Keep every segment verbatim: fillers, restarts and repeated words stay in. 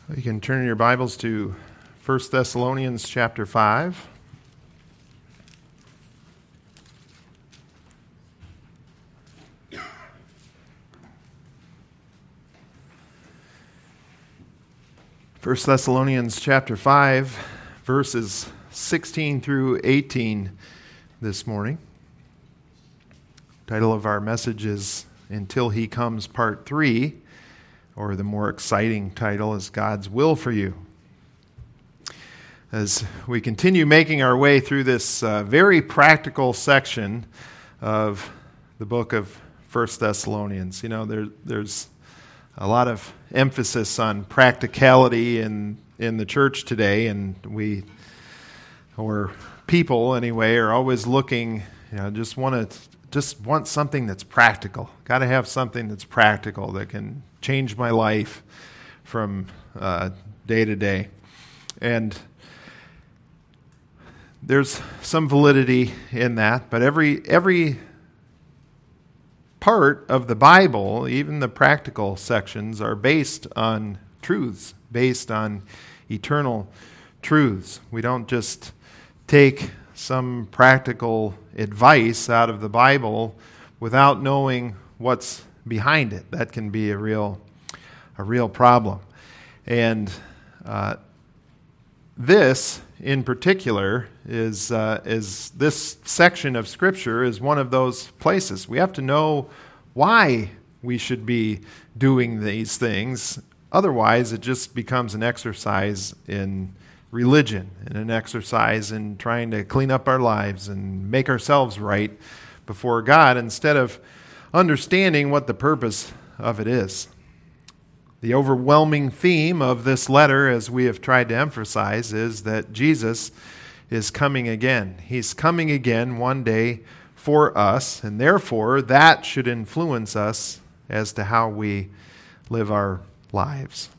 You can turn your Bibles to First Thessalonians chapter five. First Thessalonians chapter five, verses sixteen through eighteen this morning. The title of our message is Until He Comes, Part three. Or the more exciting title is God's Will for You. As we continue making our way through this uh, very practical section of the book of First Thessalonians, you know, there, there's a lot of emphasis on practicality in, in the church today, and we, or people anyway, are always looking, you know, just want to just want something that's practical. Got to have something that's practical that can change my life from uh, day to day. And there's some validity in that, but every every part of the Bible, even the practical sections, are based on truths, based on eternal truths. We don't just take some practical advice out of the Bible without knowing what's behind it. That can be a real, a real problem. And uh, this, in particular, is uh, is this section of Scripture is one of those places. We have to know why we should be doing these things. Otherwise, it just becomes an exercise in religion and an exercise in trying to clean up our lives and make ourselves right before God instead of understanding what the purpose of it is. The overwhelming theme of this letter, as we have tried to emphasize, is that Jesus is coming again. He's coming again one day for us, and therefore that should influence us as to how we live our lives.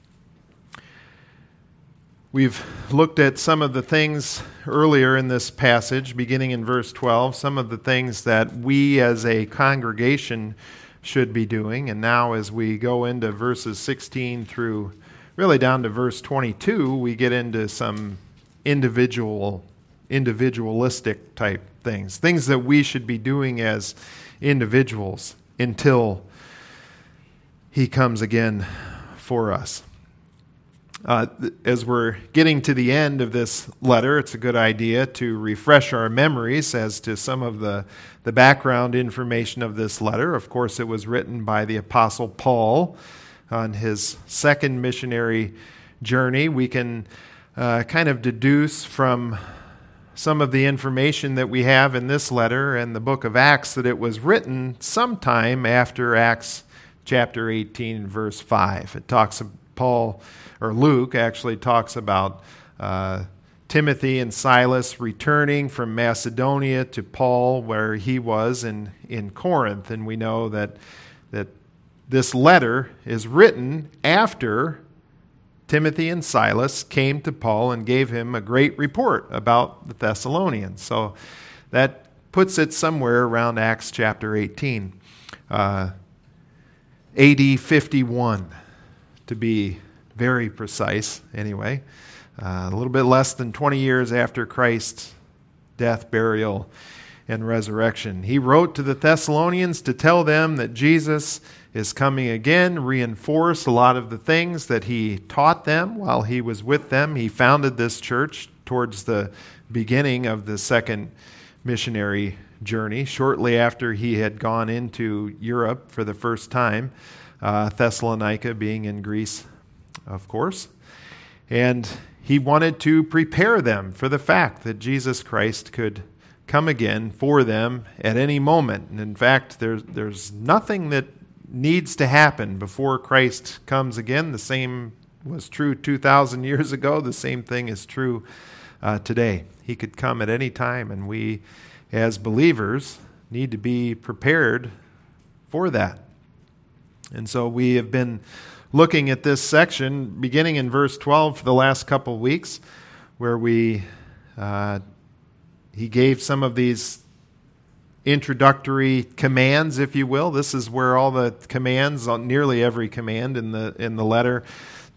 We've looked at some of the things earlier in this passage, beginning in verse twelve, some of the things that we as a congregation should be doing. And now as we go into verses sixteen through really down to verse twenty-two, we get into some individual, individualistic type things, things that we should be doing as individuals until He comes again for us. Uh, as we're getting to the end of this letter, it's a good idea to refresh our memories as to some of the, the background information of this letter. Of course, it was written by the Apostle Paul on his second missionary journey. We can uh, kind of deduce from some of the information that we have in this letter and the book of Acts that it was written sometime after Acts chapter eighteen, verse five. It talks about Paul, or Luke actually talks about uh, Timothy and Silas returning from Macedonia to Paul, where he was in, in Corinth. And we know that, that this letter is written after Timothy and Silas came to Paul and gave him a great report about the Thessalonians. So that puts it somewhere around Acts chapter eighteen, uh, A D fifty-one. To be very precise, anyway. Uh, a little bit less than twenty years after Christ's death, burial, and resurrection. He wrote to the Thessalonians to tell them that Jesus is coming again, reinforce a lot of the things that he taught them while he was with them. He founded this church towards the beginning of the second missionary journey, shortly after he had gone into Europe for the first time. Uh, Thessalonica being in Greece, of course. And he wanted to prepare them for the fact that Jesus Christ could come again for them at any moment. And in fact, there's, there's nothing that needs to happen before Christ comes again. The same was true two thousand years ago. The same thing is true uh, today. He could come at any time, and we as believers need to be prepared for that. And so we have been looking at this section beginning in verse twelve for the last couple of weeks, where we uh, he gave some of these introductory commands, if you will. This is where all the commands, nearly every command in the in the letter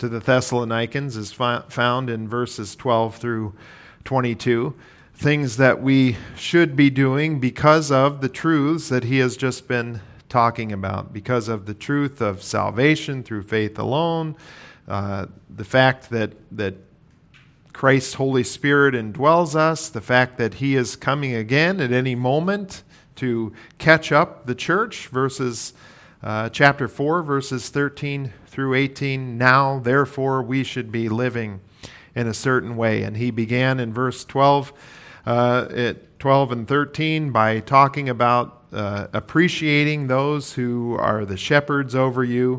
to the Thessalonians is fi- found in verses twelve through twenty-two. Things that we should be doing because of the truths that he has just been talking about, because of the truth of salvation through faith alone, uh, the fact that that Christ's Holy Spirit indwells us, the fact that he is coming again at any moment to catch up the church, verses uh, chapter four, verses thirteen through eighteen. Now, therefore, we should be living in a certain way. And he began in verse twelve, uh, at twelve and thirteen by talking about uh, appreciating those who are the shepherds over you,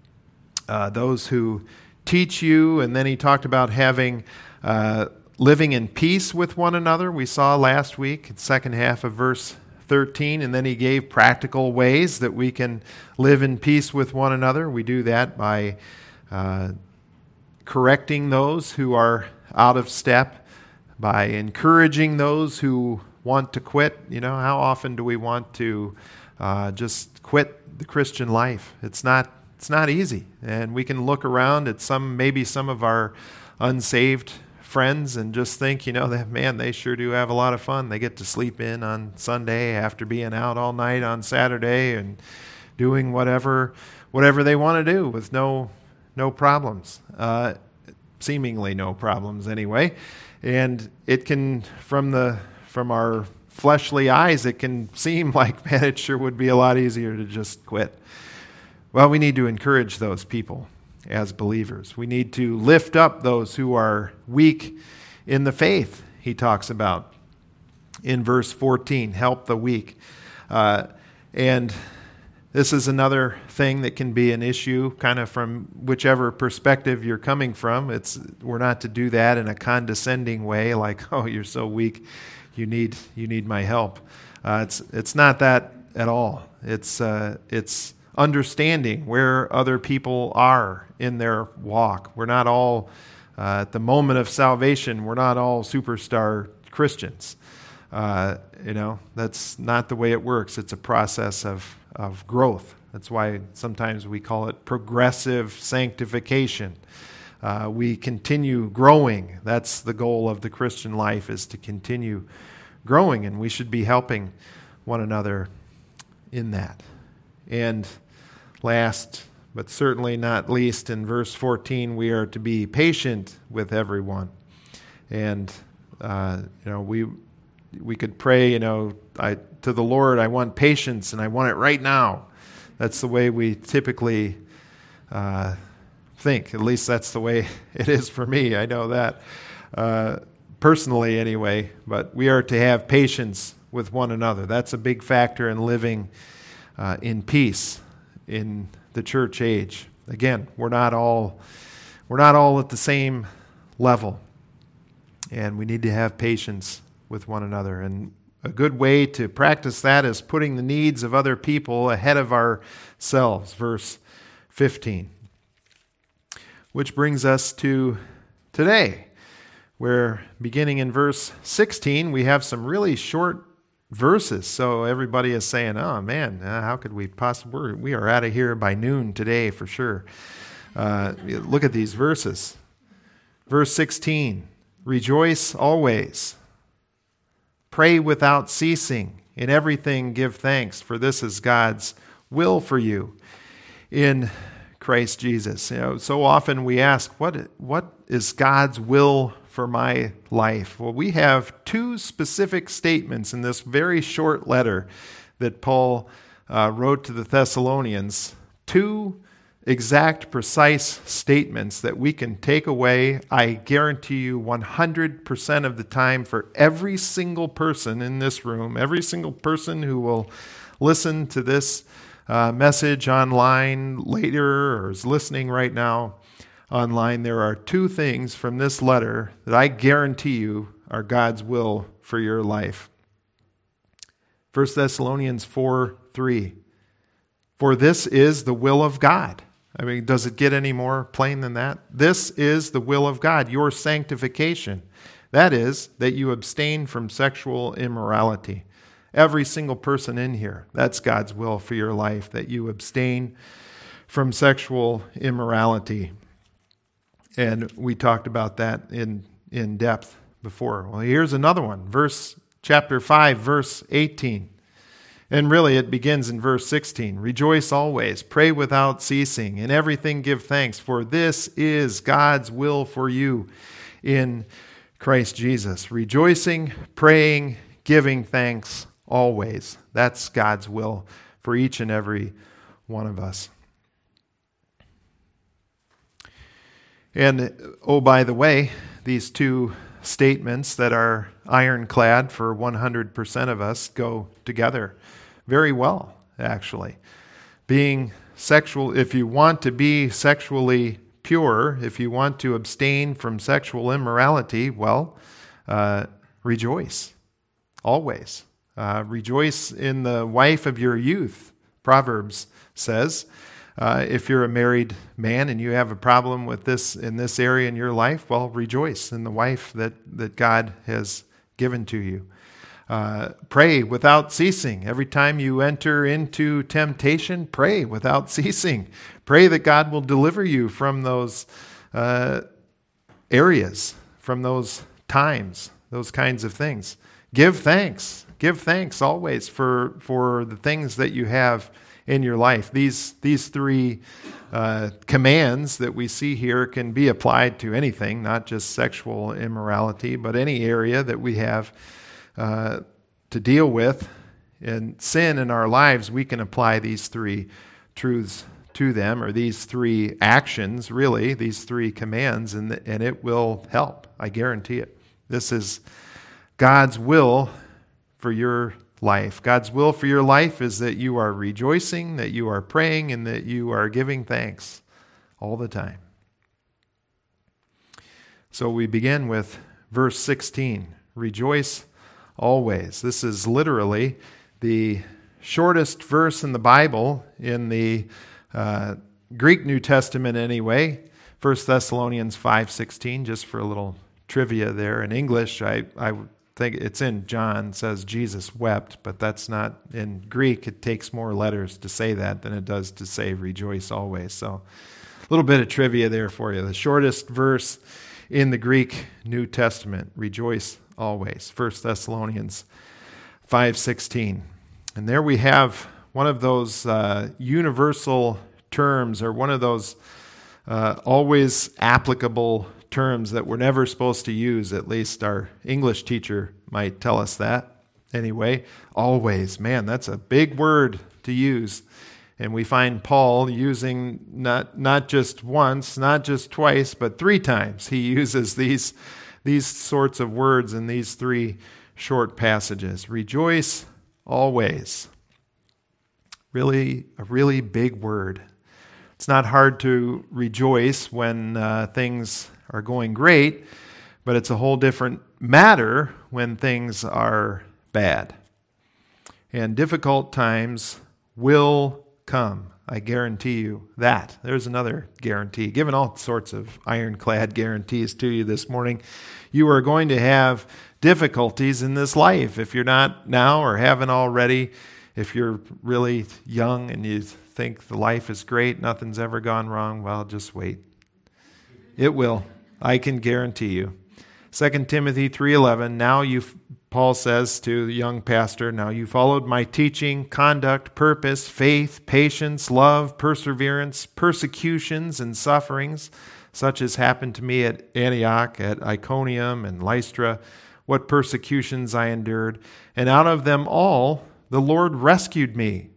uh, those who teach you, and then he talked about having uh, living in peace with one another. We saw last week, the second half of verse thirteen, and then he gave practical ways that we can live in peace with one another. We do that by uh, correcting those who are out of step, by encouraging those who want to quit. You know, how often do we want to uh, just quit the Christian life? It's not it's not easy, and we can look around at some maybe some of our unsaved friends and just think, you know, that man, they sure do have a lot of fun. They get to sleep in on Sunday after being out all night on Saturday and doing whatever whatever they want to do with no no problems, uh, seemingly no problems anyway. And it can, from the from our fleshly eyes, it can seem like, man, it sure would be a lot easier to just quit. Well, we need to encourage those people as believers. We need to lift up those who are weak in the faith, he talks about in verse fourteen, help the weak. Uh, and this is another thing that can be an issue kind of from whichever perspective you're coming from. It's we're not to do that in a condescending way, like, oh, you're so weak, you need you need my help. Uh, it's it's not that at all. It's uh, it's understanding where other people are in their walk. We're not all, uh, at the moment of salvation, we're not all superstar Christians. Uh, you know, that's not the way it works. It's a process of, of growth. That's why sometimes we call it progressive sanctification. Uh, we continue growing. That's the goal of the Christian life, is to continue growing, and we should be helping one another in that. And last, but certainly not least, in verse fourteen, we are to be patient with everyone. And, uh, you know, we we could pray, you know, I, to the Lord, I want patience, and I want it right now. That's the way we typically uh, think. At least that's the way it is for me. I know that uh, personally anyway. But we are to have patience with one another. That's a big factor in living uh, in peace in the church age. Again, we're not all we're not all at the same level, and we need to have patience with one another. And a good way to practice that is putting the needs of other people ahead of ourselves. Verse fifteen, which brings us to today, where beginning in verse sixteen, we have some really short verses. So everybody is saying, oh man, uh, how could we possibly, we are out of here by noon today for sure. Uh, look at these verses. Verse sixteen, rejoice always, pray without ceasing, in everything give thanks, for this is God's will for you in Christ Jesus. You know, so often we ask, what what is God's will for my life? Well, we have two specific statements in this very short letter that Paul uh, wrote to the Thessalonians. Two exact, precise statements that we can take away, I guarantee you, one hundred percent of the time for every single person in this room, every single person who will listen to this uh, message online later or is listening right now online. There are two things from this letter that I guarantee you are God's will for your life. First Thessalonians four three. For this is the will of God. I mean, does it get any more plain than that? This is the will of God, your sanctification. That is, that you abstain from sexual immorality. Every single person in here, that's God's will for your life, that you abstain from sexual immorality. And we talked about that in, in depth before. Well, here's another one. Verse chapter five, verse eighteen. And really it begins in verse sixteen. Rejoice always, pray without ceasing, in everything give thanks, for this is God's will for you in Christ Jesus. Rejoicing, praying, giving thanks always. That's God's will for each and every one of us. And, oh, by the way, these two statements that are ironclad for one hundred percent of us go together very well, actually. Being sexual, if you want to be sexually pure, if you want to abstain from sexual immorality, well, uh, rejoice, always. Uh, rejoice in the wife of your youth, Proverbs says. Uh, if you're a married man and you have a problem with this in this area in your life, well, rejoice in the wife that, that God has given to you. Uh, pray without ceasing. Every time you enter into temptation, pray without ceasing. Pray that God will deliver you from those uh, areas, from those times, those kinds of things. Give thanks. Give thanks always for, for the things that you have in your life. These these three uh, commands that we see here can be applied to anything, not just sexual immorality, but any area that we have uh, to deal with in sin in our lives. We can apply these three truths to them, or these three actions, really, these three commands, and and it will help. I guarantee it. This is God's will for your life. God's will for your life is that you are rejoicing, that you are praying, and that you are giving thanks all the time. So we begin with verse sixteen. Rejoice always. This is literally the shortest verse in the Bible, in the uh, Greek New Testament anyway. First Thessalonians five sixteen, just for a little trivia there. In English, I, I think it's in John, says Jesus wept, but that's not in Greek. It takes more letters to say that than it does to say rejoice always. So a little bit of trivia there for you. The shortest verse in the Greek New Testament, rejoice always. First Thessalonians five sixteen. And there we have one of those uh, universal terms, or one of those uh, always applicable terms that we're never supposed to use. At least our English teacher might tell us that. Anyway, always. Man, that's a big word to use. And we find Paul using not not just once, not just twice, but three times. He uses these, these sorts of words in these three short passages. Rejoice always. Really, a really big word. It's not hard to rejoice when uh, things are going great, but it's a whole different matter when things are bad. And difficult times will come. I guarantee you that. There's another guarantee. Given all sorts of ironclad guarantees to you this morning, you are going to have difficulties in this life. If you're not now or haven't already, if you're really young and you think the life is great, nothing's ever gone wrong, well, just wait. It will. I can guarantee you. Second Timothy three eleven, now you, Paul says to the young pastor, now you followed my teaching, conduct, purpose, faith, patience, love, perseverance, persecutions, and sufferings, such as happened to me at Antioch, at Iconium, and Lystra, what persecutions I endured. And out of them all, the Lord rescued me.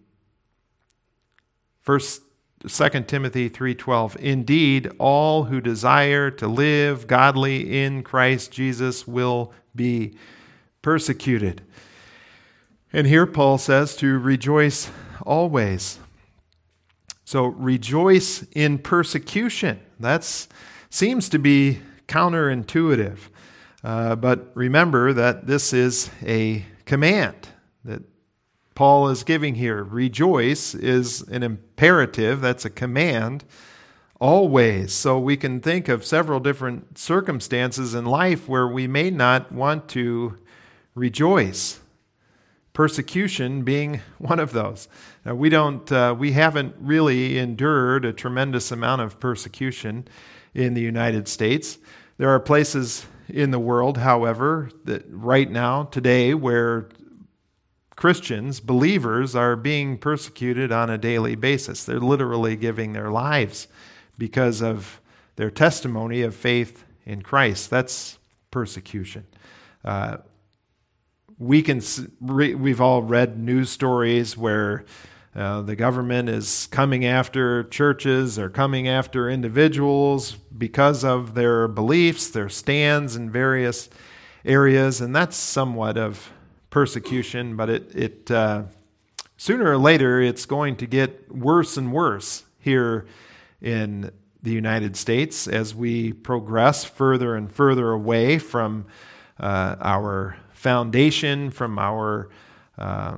First Second Timothy three twelve, indeed, all who desire to live godly in Christ Jesus will be persecuted. And here Paul says to rejoice always. So rejoice in persecution. That seems to be counterintuitive. Uh, but remember that this is a command that Paul is giving here. Rejoice is an imperative, that's a command, always. So we can think of several different circumstances in life where we may not want to rejoice. Persecution being one of those. Now, we don't, uh, we haven't really endured a tremendous amount of persecution in the United States. There are places in the world, however, that right now, today, where Christians, believers, are being persecuted on a daily basis. They're literally giving their lives because of their testimony of faith in Christ. That's persecution. Uh, we can we've all read news stories where uh, the government is coming after churches or coming after individuals because of their beliefs, their stands in various areas, and that's somewhat of persecution. But it it uh, sooner or later it's going to get worse and worse here in the United States as we progress further and further away from uh, our foundation, from our uh,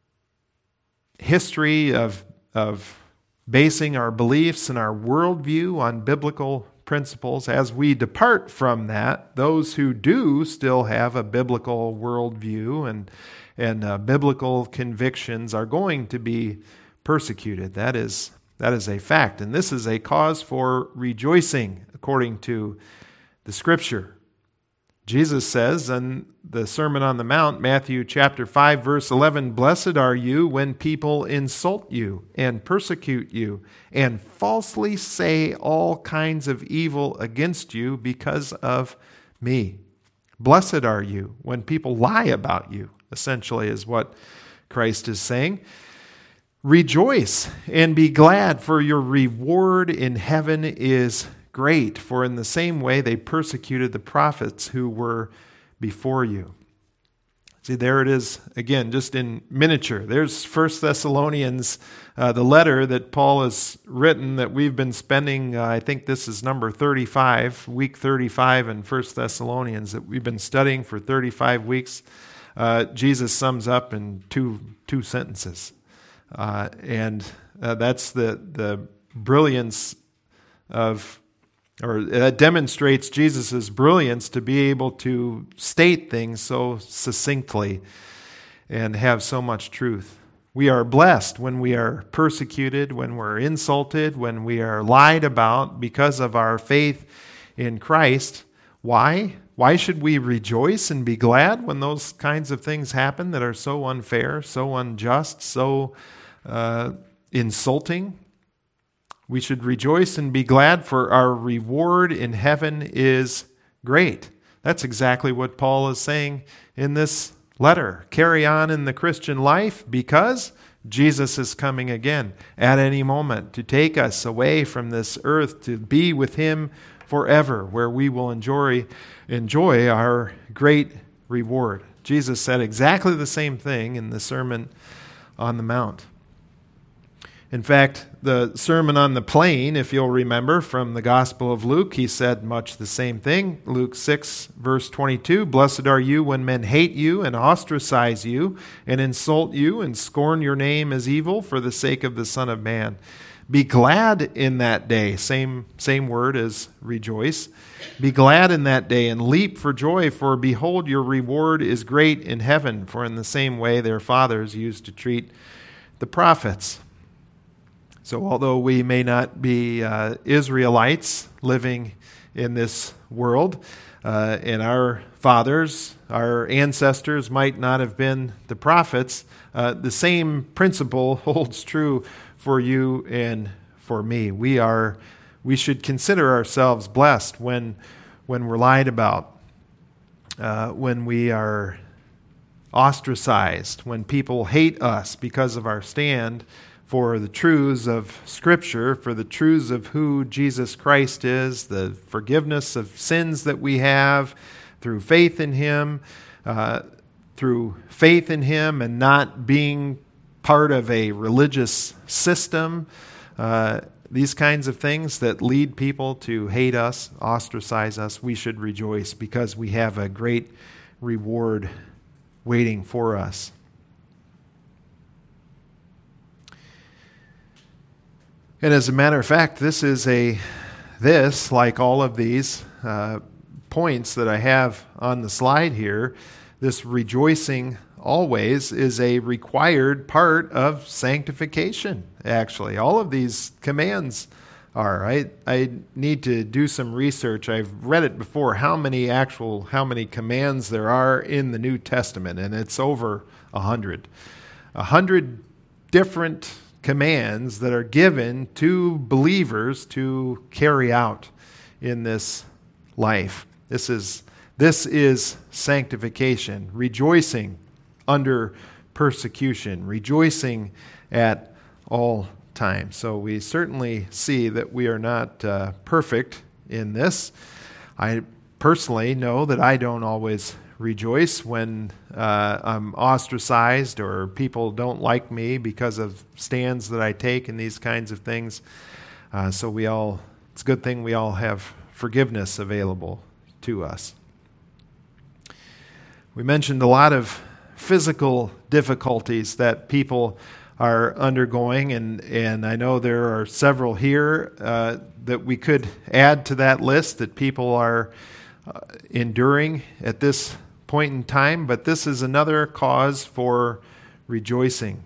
history of, of basing our beliefs and our worldview on biblical principles. As we depart from that, those who do still have a biblical worldview and, and uh, biblical convictions are going to be persecuted. That is, that is a fact. And this is a cause for rejoicing, according to the Scripture. Jesus says in the Sermon on the Mount, Matthew chapter five, verse eleven, "Blessed are you when people insult you and persecute you and falsely say all kinds of evil against you because of me." Blessed are you when people lie about you, essentially is what Christ is saying. Rejoice and be glad, for your reward in heaven is great, for in the same way they persecuted the prophets who were before you. See, there it is again, just in miniature. There's First Thessalonians, uh, the letter that Paul has written that we've been spending, uh, I think this is number thirty-five, week thirty-five in First Thessalonians, that we've been studying for thirty-five weeks. Uh, Jesus sums up in two two sentences. Uh, and uh, that's the, the brilliance of or that demonstrates Jesus' brilliance to be able to state things so succinctly and have so much truth. We are blessed when we are persecuted, when we're insulted, when we are lied about because of our faith in Christ. Why? Why should we rejoice and be glad when those kinds of things happen that are so unfair, so unjust, so uh, insulting? We should rejoice and be glad, for our reward in heaven is great. That's exactly what Paul is saying in this letter. Carry on in the Christian life because Jesus is coming again at any moment to take us away from this earth to be with Him forever, where we will enjoy, enjoy our great reward. Jesus said exactly the same thing in the Sermon on the Mount. In fact, the Sermon on the Plain, if you'll remember from the Gospel of Luke, he said much the same thing. Luke six, verse twenty-two, "Blessed are you when men hate you and ostracize you and insult you and scorn your name as evil for the sake of the Son of Man. Be glad in that day." Same, same word as rejoice. "Be glad in that day and leap for joy, for behold, your reward is great in heaven, for in the same way their fathers used to treat the prophets." So although we may not be uh, Israelites living in this world, uh, and our fathers, our ancestors might not have been the prophets, uh, the same principle holds true for you and for me. We are, we should consider ourselves blessed when, when we're lied about, uh, when we are ostracized, when people hate us because of our stand for the truths of Scripture, for the truths of who Jesus Christ is, the forgiveness of sins that we have through faith in Him, uh, through faith in Him and not being part of a religious system, uh, these kinds of things that lead people to hate us, ostracize us. We should rejoice because we have a great reward waiting for us. And as a matter of fact, this is a, this, like all of these uh, points that I have on the slide here, this rejoicing always is a required part of sanctification, actually. All of these commands are. I, I need to do some research. I've read it before, how many actual, how many commands there are in the New Testament, and it's over a hundred. A hundred different commands that are given to believers to carry out in this life. This is this is sanctification, rejoicing under persecution, rejoicing at all times. So we certainly see that we are not uh, perfect in this. I personally know that I don't always rejoice when uh, I'm ostracized or people don't like me because of stands that I take and these kinds of things. Uh, so we all, it's a good thing we all have forgiveness available to us. We mentioned a lot of physical difficulties that people are undergoing, and, and I know there are several here uh, that we could add to that list that people are uh, enduring at this point in time, but this is another cause for rejoicing.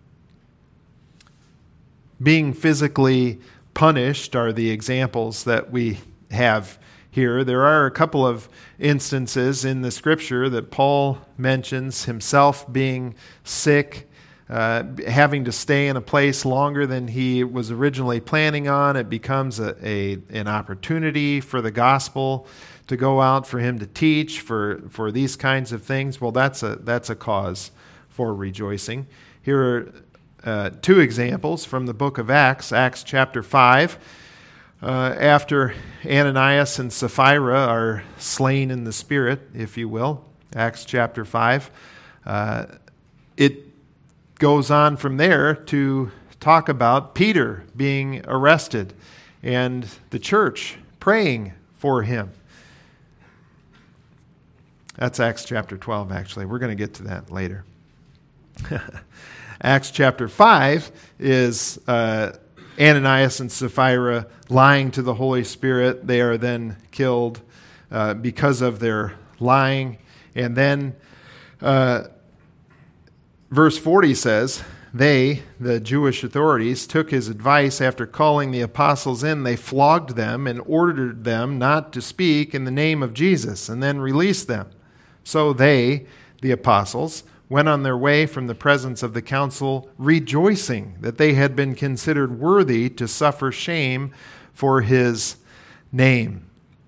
Being physically punished are the examples that we have here. There are a couple of instances in the Scripture that Paul mentions himself being sick, uh, having to stay in a place longer than he was originally planning on. It becomes a, a an opportunity for the gospel to go out, for him to teach, for, for these kinds of things. Well, that's a that's a cause for rejoicing. Here are uh, two examples from the book of Acts, Acts chapter five. Uh, after Ananias and Sapphira are slain in the Spirit, if you will, Acts chapter five, uh, it goes on from there to talk about Peter being arrested and the church praying for him. That's Acts chapter twelve, actually. We're going to get to that later. Acts chapter five is uh, Ananias and Sapphira lying to the Holy Spirit. They are then killed uh, because of their lying. And then uh, verse forty says, they, the Jewish authorities, took his advice. After calling the apostles in, they flogged them and ordered them not to speak in the name of Jesus, and then released them. So they, the apostles, went on their way from the presence of the council, rejoicing that they had been considered worthy to suffer shame for his name.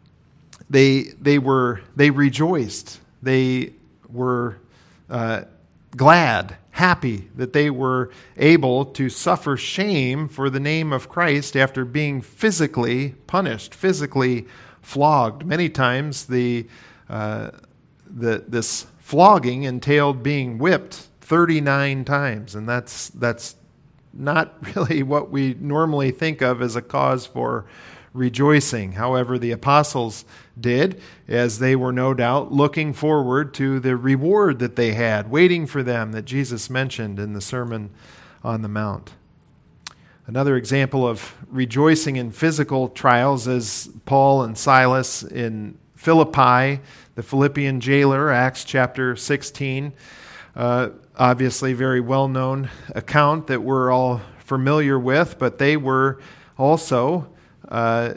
They they were they rejoiced. They were uh, glad, happy that they were able to suffer shame for the name of Christ after being physically punished, physically flogged. Many times the uh, the this flogging entailed being whipped thirty-nine times, and that's that's not really what we normally think of as a cause for rejoicing. However, the apostles did, as they were no doubt looking forward to the reward that they had waiting for them that Jesus mentioned in the Sermon on the Mount. Another example of rejoicing in physical trials is Paul and Silas in Philippi, the Philippian jailer, Acts chapter sixteen. Uh, obviously, very well-known account that we're all familiar with, but they were also uh,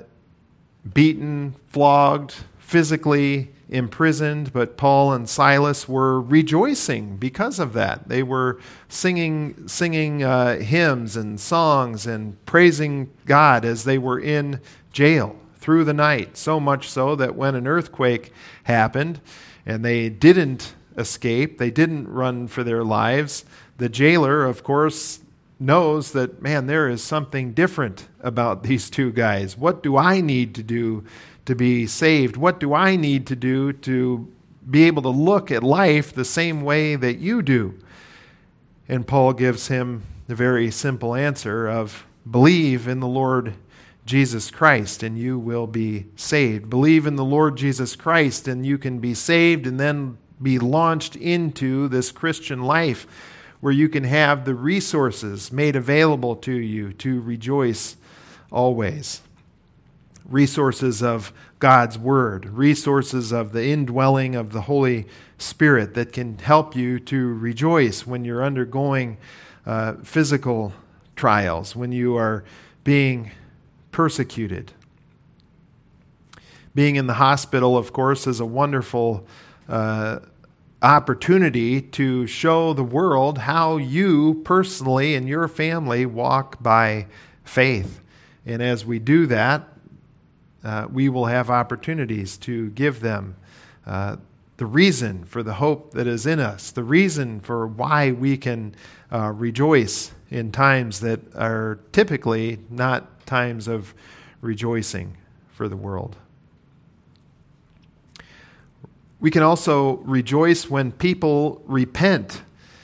beaten, flogged, physically imprisoned, but Paul and Silas were rejoicing because of that. They were singing, singing uh, hymns and songs and praising God as they were in jail through the night, so much so that when an earthquake happened and they didn't escape, they didn't run for their lives, the jailer, of course, knows that, man, there is something different about these two guys. What do I need to do to be saved? What do I need to do to be able to look at life the same way that you do? And Paul gives him the very simple answer of, believe in the Lord Jesus Christ, and you will be saved. Believe in the Lord Jesus Christ, and you can be saved and then be launched into this Christian life where you can have the resources made available to you to rejoice always. Resources of God's Word, resources of the indwelling of the Holy Spirit that can help you to rejoice when you're undergoing uh, physical trials, when you are being persecuted. Being in the hospital, of course, is a wonderful uh, opportunity to show the world how you personally and your family walk by faith. And as we do that, uh, we will have opportunities to give them uh, the reason for the hope that is in us, the reason for why we can uh, rejoice in times that are typically not times of rejoicing for the world. We can also rejoice when people repent.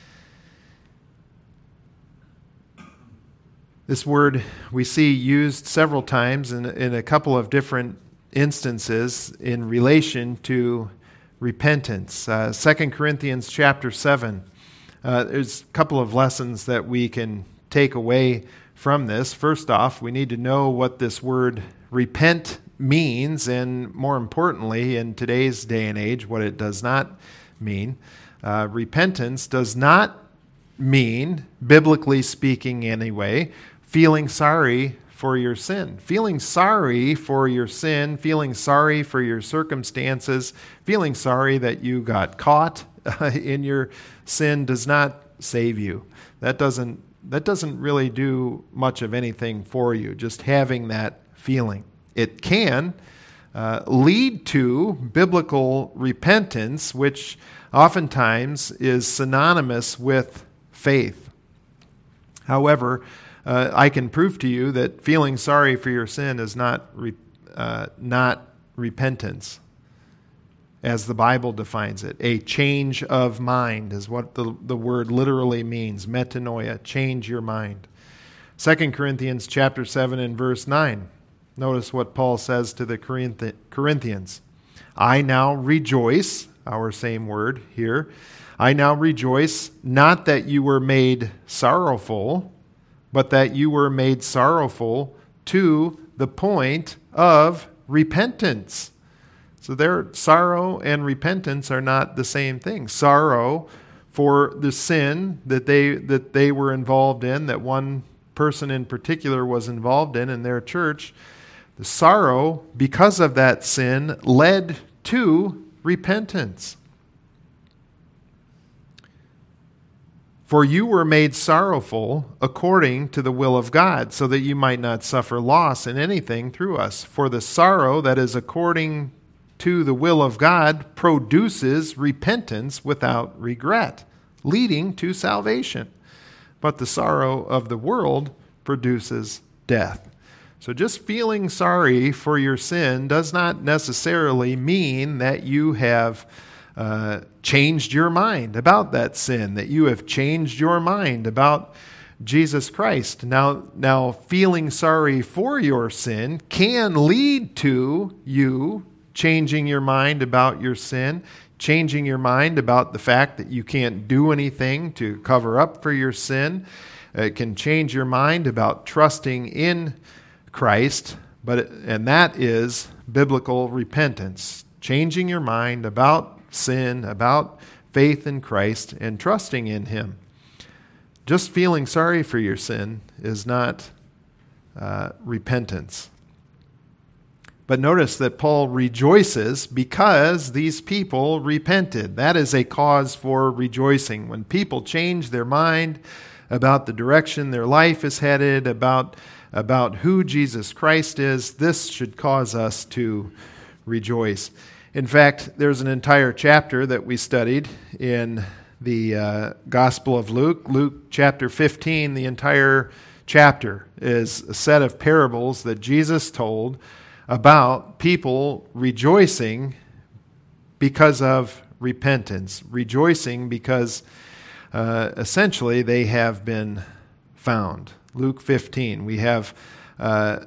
This word we see used several times in, in a couple of different instances in relation to repentance. Uh, Second Corinthians chapter seven. Uh, there's a couple of lessons that we can take away from this. First off, we need to know what this word repent means, and more importantly, in today's day and age, what it does not mean. Uh, repentance does not mean, biblically speaking anyway, feeling sorry for your sin. Feeling sorry for your sin, feeling sorry for your circumstances, feeling sorry that you got caught in your sin does not save you. That doesn't that doesn't really do much of anything for you, just having that feeling. It can uh, lead to biblical repentance, which oftentimes is synonymous with faith. However, uh, I can prove to you that feeling sorry for your sin is not re- uh, not repentance, as the Bible defines it. A change of mind is what the, the word literally means, metanoia, change your mind. Second Corinthians chapter seven and verse nine. Notice what Paul says to the Corinthians. I now rejoice, our same word here, I now rejoice, not that you were made sorrowful, but that you were made sorrowful to the point of repentance. So their sorrow and repentance are not the same thing. Sorrow for the sin that they that they were involved in, that one person in particular was involved in in their church. The sorrow because of that sin led to repentance. For you were made sorrowful according to the will of God, so that you might not suffer loss in anything through us. For the sorrow that is according to the will of God produces repentance without regret, leading to salvation. But the sorrow of the world produces death. So just feeling sorry for your sin does not necessarily mean that you have uh, changed your mind about that sin, that you have changed your mind about Jesus Christ. Now, now feeling sorry for your sin can lead to you changing your mind about your sin, changing your mind about the fact that you can't do anything to cover up for your sin. It can change your mind about trusting in Christ, but it, and that is biblical repentance, changing your mind about sin, about faith in Christ, and trusting in Him. Just feeling sorry for your sin is not uh, repentance. But notice that Paul rejoices because these people repented. That is a cause for rejoicing. When people change their mind about the direction their life is headed, about about who Jesus Christ is, this should cause us to rejoice. In fact, there's an entire chapter that we studied in the uh, Gospel of Luke. Luke chapter fifteen, the entire chapter is a set of parables that Jesus told about people rejoicing because of repentance, rejoicing because uh, essentially they have been found. Luke fifteen, we have uh,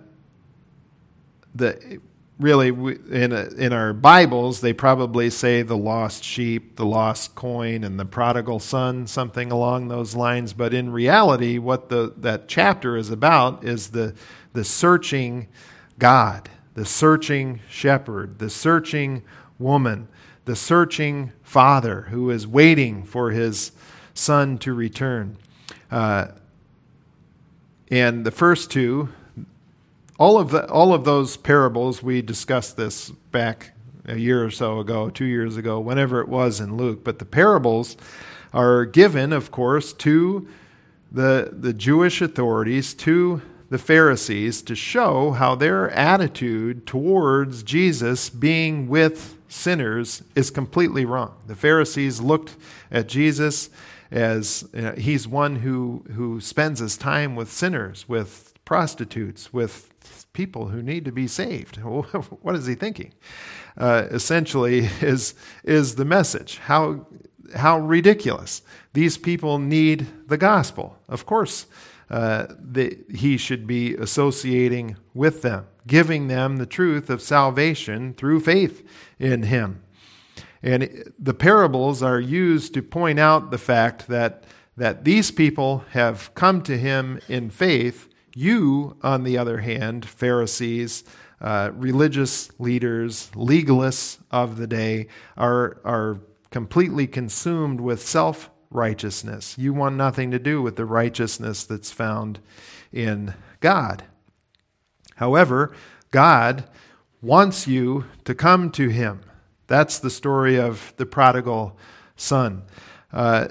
the really we, in a, in our Bibles they probably say the lost sheep, the lost coin, and the prodigal son, something along those lines. But in reality, what the that chapter is about is the the searching God, the searching shepherd, the searching woman, the searching father who is waiting for his son to return. Uh, And the first two all of the all of those parables, we discussed this back a year or so ago, two years ago, whenever it was in Luke. But the parables are given, of course, to the the Jewish authorities, to the Pharisees, to show how their attitude towards Jesus being with sinners is completely wrong. The Pharisees looked at Jesus as uh, he's one who, who spends his time with sinners, with prostitutes, with people who need to be saved. What is he thinking? Uh, essentially is, is the message. How, how ridiculous. These people need the gospel. Of course, uh, the, he should be associating with them, giving them the truth of salvation through faith in him. And the parables are used to point out the fact that, that these people have come to him in faith. You, on the other hand, Pharisees, uh, religious leaders, legalists of the day, are, are completely consumed with self-righteousness. You want nothing to do with the righteousness that's found in God. However, God wants you to come to him. That's the story of the prodigal son. Uh,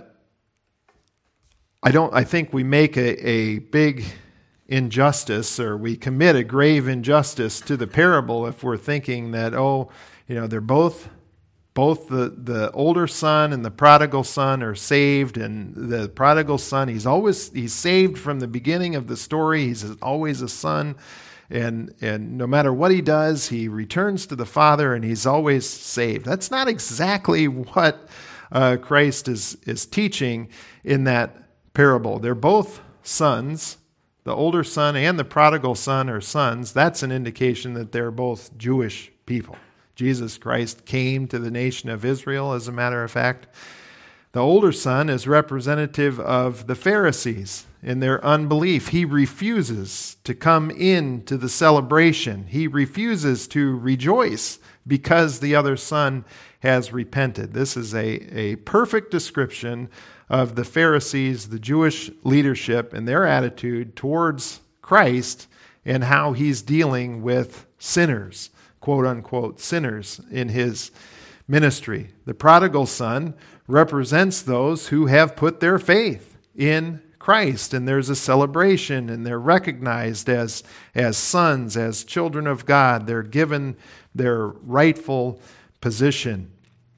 I don't. I think we make a, a big injustice, or we commit a grave injustice to the parable if we're thinking that, oh, you know, they're both both the, the older son and the prodigal son are saved, and the prodigal son, he's always he's saved from the beginning of the story. He's always a son. And and no matter what he does, he returns to the Father, and he's always saved. That's not exactly what uh, Christ is, is teaching in that parable. They're both sons. The older son and the prodigal son are sons. That's an indication that they're both Jewish people. Jesus Christ came to the nation of Israel, as a matter of fact. The older son is representative of the Pharisees in their unbelief. He refuses to come into the celebration. He refuses to rejoice because the other son has repented. This is a, a perfect description of the Pharisees, the Jewish leadership, and their attitude towards Christ and how he's dealing with sinners, quote unquote, sinners in his ministry. The prodigal son represents those who have put their faith in Christ, and there's a celebration, and they're recognized as, as sons, as children of God. They're given their rightful position.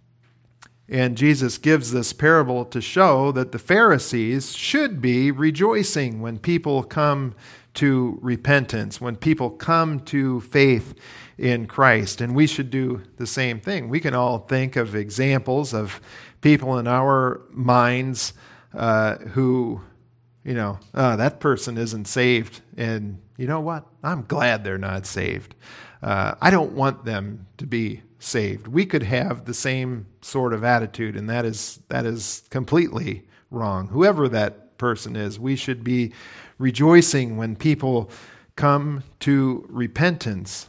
And Jesus gives this parable to show that the Pharisees should be rejoicing when people come to repentance, when people come to faith in Christ. And we should do the same thing. We can all think of examples of people in our minds uh, who, you know, uh, that person isn't saved. And you know what? I'm glad they're not saved. Uh, I don't want them to be saved. We could have the same sort of attitude, and that is that is completely wrong. Whoever that person is, we should be rejoicing when people come to repentance.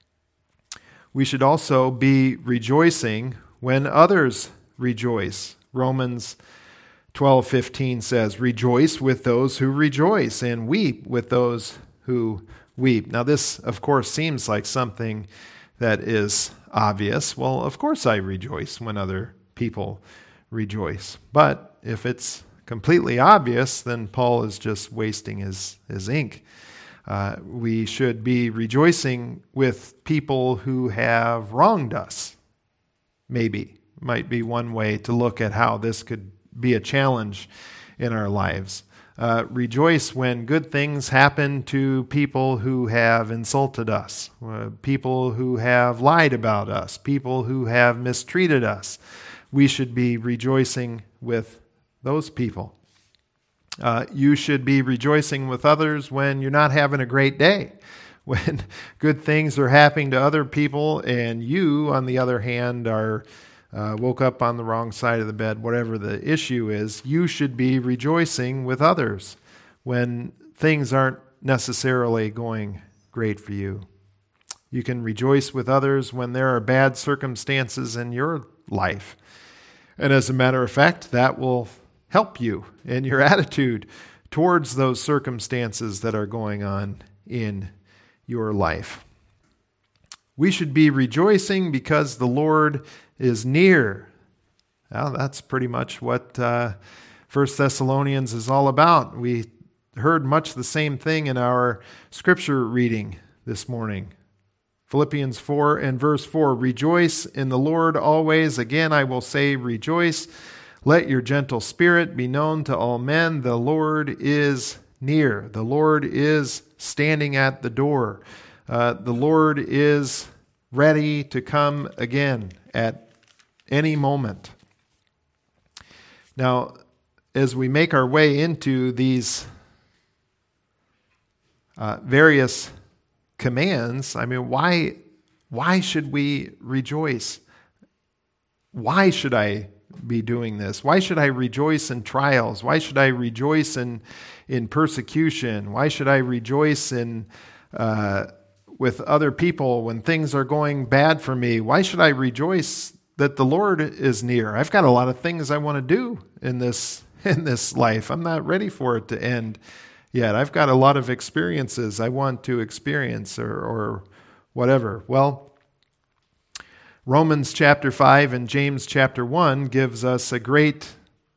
We should also be rejoicing when others rejoice. Romans twelve fifteen says, "Rejoice with those who rejoice, and weep with those who weep." Now this, of course, seems like something that is obvious. Well, of course I rejoice when other people rejoice. But if it's completely obvious, then Paul is just wasting his, his ink. Uh, we should be rejoicing with people who have wronged us. Maybe. Might be one way to look at how this could be a challenge in our lives. Uh, rejoice when good things happen to people who have insulted us, uh, people who have lied about us, people who have mistreated us. We should be rejoicing with those people. Uh, you should be rejoicing with others when you're not having a great day, when good things are happening to other people, and you, on the other hand, are Uh, woke up on the wrong side of the bed, whatever the issue is. You should be rejoicing with others when things aren't necessarily going great for you. You can rejoice with others when there are bad circumstances in your life. And as a matter of fact, that will help you in your attitude towards those circumstances that are going on in your life. We should be rejoicing because the Lord is near. Well, that's pretty much what uh, First Thessalonians is all about. We heard much the same thing in our scripture reading this morning. Philippians four and verse four, rejoice in the Lord always. Again, I will say rejoice. Let your gentle spirit be known to all men. The Lord is near. The Lord is standing at the door. Uh, the Lord is ready to come again at any moment. Now, as we make our way into these uh, various commands, I mean, why, why should we rejoice? Why should I be doing this? Why should I rejoice in trials? Why should I rejoice in in persecution? Why should I rejoice in uh, with other people when things are going bad for me? Why should I rejoice that the Lord is near? I've got a lot of things I want to do in this in this life. I'm not ready for it to end yet. I've got a lot of experiences I want to experience or, or whatever. Well, Romans chapter five and James chapter one gives us a great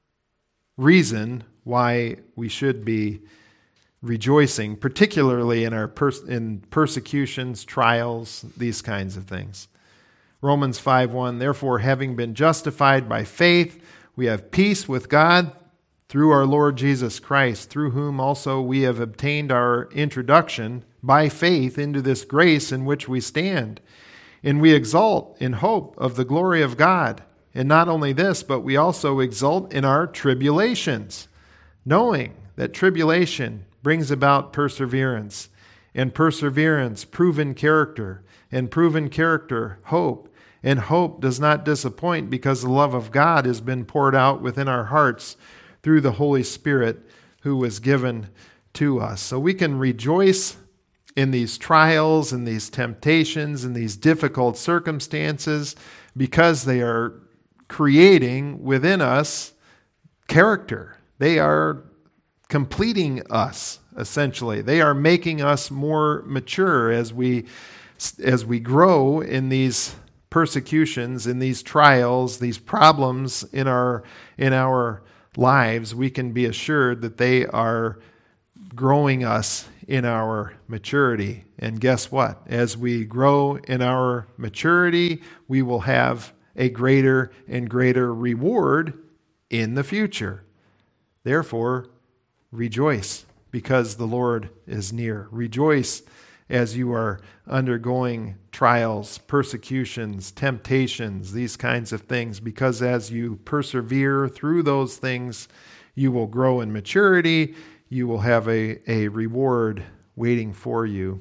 reason why we should be rejoicing, particularly in our pers- in persecutions, trials, these kinds of things. Romans five one, therefore, having been justified by faith, we have peace with God through our Lord Jesus Christ, through whom also we have obtained our introduction by faith into this grace in which we stand. And we exult in hope of the glory of God. And not only this, but we also exult in our tribulations, knowing that tribulation brings about perseverance, and perseverance, proven character, and proven character, hope. And hope does not disappoint, because the love of God has been poured out within our hearts through the Holy Spirit who was given to us. So we can rejoice in these trials and these temptations and these difficult circumstances because they are creating within us character. They are completing us, essentially. They are making us more mature as we as we grow in these persecutions, in these trials, these problems in our in our lives. We can be assured that they are growing us in our maturity. And guess what? As we grow in our maturity, we will have a greater and greater reward in the future. Therefore, rejoice because the Lord is near. Rejoice as you are undergoing trials, persecutions, temptations, these kinds of things, because as you persevere through those things, you will grow in maturity. You will have a, a reward waiting for you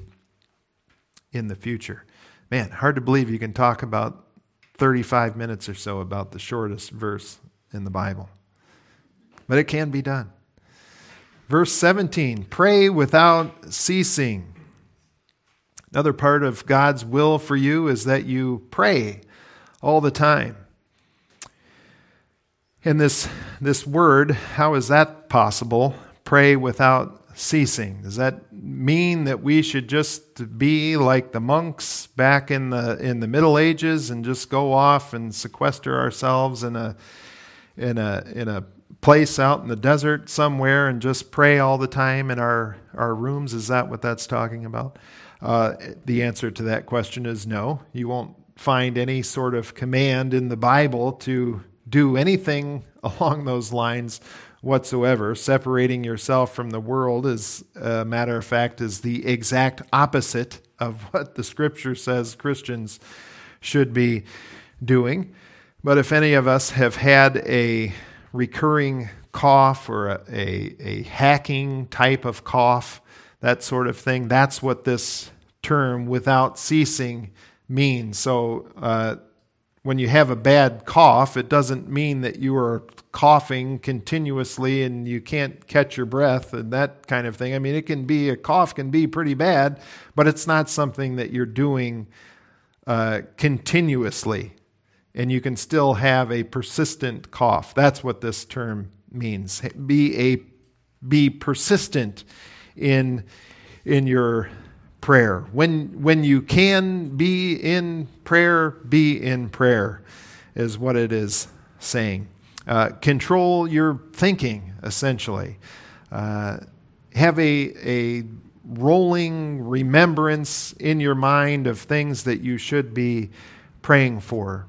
in the future. Man, hard to believe you can talk about thirty-five minutes or so about the shortest verse in the Bible. But it can be done. Verse seventeen, pray without ceasing. Another part of God's will for you is that you pray all the time. And this, this word, how is that possible? Pray without ceasing. Does that mean that we should just be like the monks back in the in the Middle Ages and just go off and sequester ourselves in a in a in a place out in the desert somewhere and just pray all the time in our, our rooms? Is that what that's talking about? Uh, the answer to that question is no. You won't find any sort of command in the Bible to do anything along those lines whatsoever. Separating yourself from the world, as a matter of fact, is the exact opposite of what the Scripture says Christians should be doing. But if any of us have had a recurring cough or a, a, a hacking type of cough, that sort of thing, that's what this term without ceasing means. So uh, when you have a bad cough, it doesn't mean that you are coughing continuously and you can't catch your breath and that kind of thing. I mean, it can be, a cough can be pretty bad, but it's not something that you're doing uh, continuously. And you can still have a persistent cough. That's what this term means. Be a be persistent in in your prayer. When, when you can be in prayer, be in prayer, is what it is saying. Uh, control your thinking, essentially. Uh, have a, a rolling remembrance in your mind of things that you should be praying for.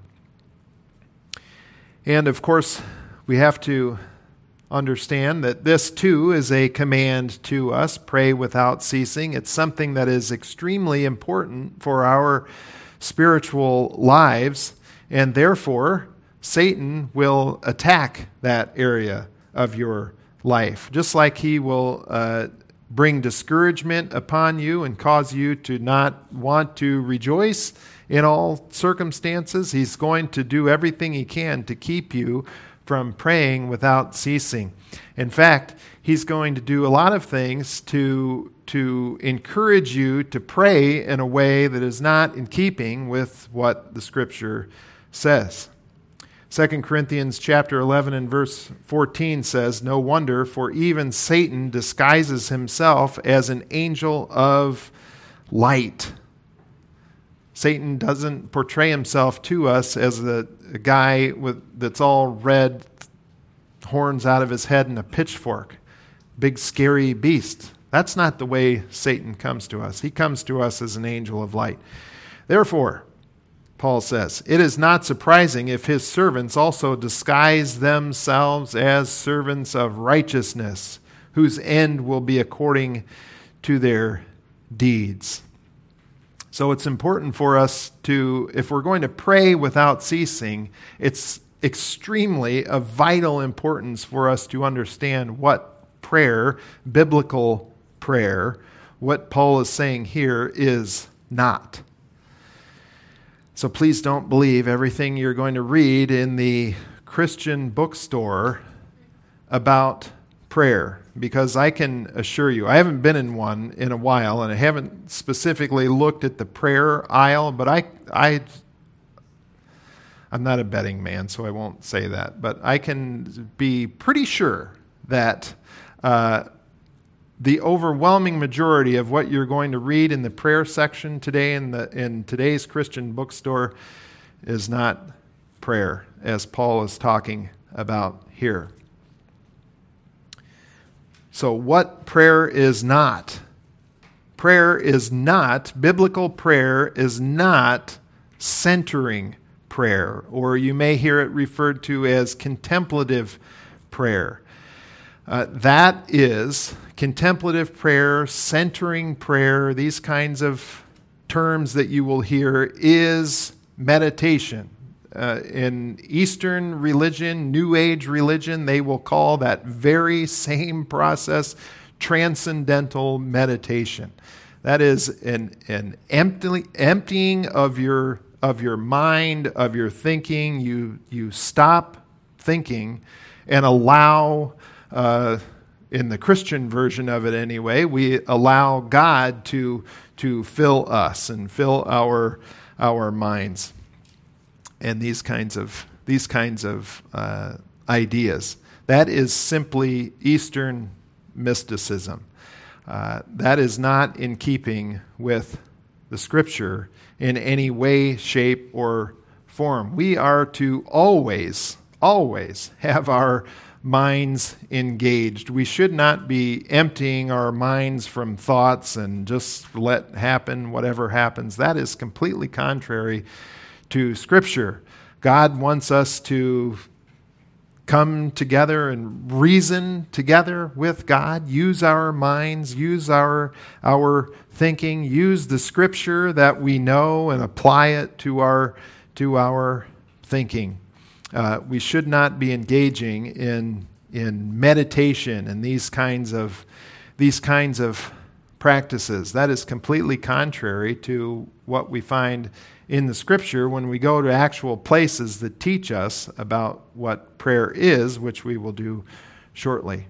And of course, we have to understand that this too is a command to us, pray without ceasing. It's something that is extremely important for our spiritual lives, and therefore Satan will attack that area of your life, just like he will uh, bring discouragement upon you and cause you to not want to rejoice in all circumstances. He's going to do everything he can to keep you from praying without ceasing. In fact, he's going to do a lot of things to, to encourage you to pray in a way that is not in keeping with what the Scripture says. Second Corinthians chapter eleven and verse fourteen says, "No wonder, for even Satan disguises himself as an angel of light." Satan doesn't portray himself to us as a, a guy with that's all red, horns out of his head and a pitchfork, big scary beast. That's not the way Satan comes to us. He comes to us as an angel of light. Therefore, Paul says, it is not surprising if his servants also disguise themselves as servants of righteousness, whose end will be according to their deeds. So it's important for us to, if we're going to pray without ceasing, it's extremely of vital importance for us to understand what prayer, biblical prayer, what Paul is saying here is not. So please don't believe everything you're going to read in the Christian bookstore about prayer, because I can assure you, I haven't been in one in a while, and I haven't specifically looked at the prayer aisle, but I, I, I'm not a betting man, so I won't say that, but I can be pretty sure that uh, the overwhelming majority of what you're going to read in the prayer section today in the in today's Christian bookstore is not prayer, as Paul is talking about here. So what prayer is not? Prayer is not, biblical prayer is not centering prayer, or you may hear it referred to as contemplative prayer. Uh, that is contemplative prayer, centering prayer, these kinds of terms that you will hear is meditation. Uh, in Eastern religion, New Age religion, they will call that very same process transcendental meditation. That is an, an empty, emptying of your of your mind, of your thinking. You you stop thinking and allow, uh, in the Christian version of it anyway, we allow God to to fill us and fill our our minds. And these kinds of these kinds of uh, ideas. That is simply Eastern mysticism. Uh, that is not in keeping with the Scripture in any way, shape, or form. We are to always, always have our minds engaged. We should not be emptying our minds from thoughts and just let happen whatever happens. That is completely contrary to Scripture. God wants us to come together and reason together with God, use our minds, use our, our thinking, use the Scripture that we know and apply it to our, to our thinking. Uh, we should not be engaging in, in meditation and these kinds of, these kinds of practices. That is completely contrary to what we find in the Scripture when we go to actual places that teach us about what prayer is, which we will do shortly.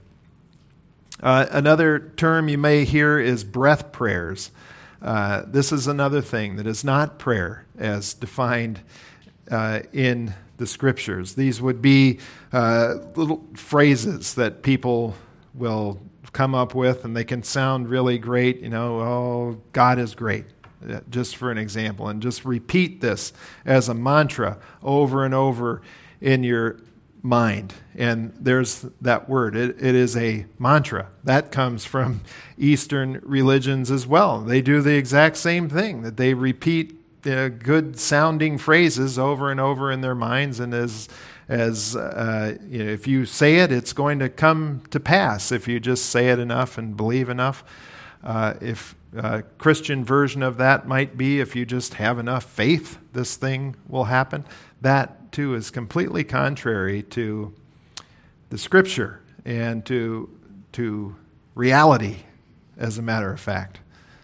Uh, another term you may hear is breath prayers. Uh, this is another thing that is not prayer as defined uh, in the Scriptures. These would be uh, little phrases that people will come up with, and they can sound really great. You know, oh, God is great, just for an example. And just repeat this as a mantra over and over in your mind. And there's that word. It, it is a mantra. That comes from Eastern religions as well. They do the exact same thing, that they repeat uh, good sounding phrases over and over in their minds. And as, as uh, you know, if you say it, it's going to come to pass if you just say it enough and believe enough. Uh, if a Christian version of that might be, if you just have enough faith, this thing will happen. That, too, is completely contrary to the Scripture and to, to reality, as a matter of fact.